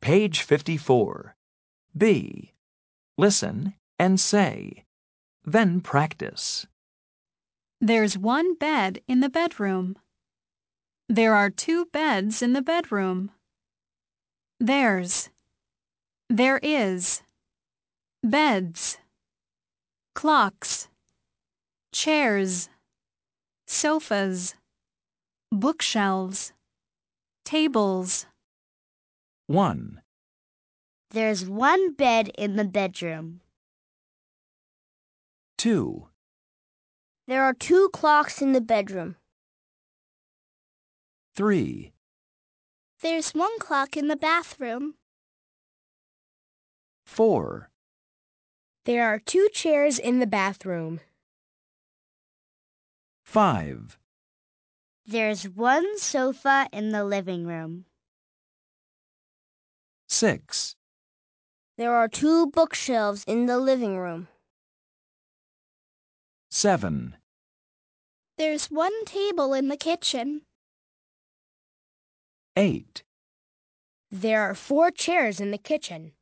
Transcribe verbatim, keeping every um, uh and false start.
Page fifty-four. B. Listen and say. Then practice. There's one bed in the bedroom. There are two beds in the bedroom. There's. There is. Beds. Clocks. Chairs. Sofas. Bookshelves. Tables. one. There's one bed in the bedroom. two. There are two clocks in the bedroom. three. There's one clock in the bathroom. four. There are two chairs in the bathroom. five. There's one sofa in the living room. six. There are two bookshelves in the living room. seven. There's one table in the kitchen. eight. There are four chairs in the kitchen.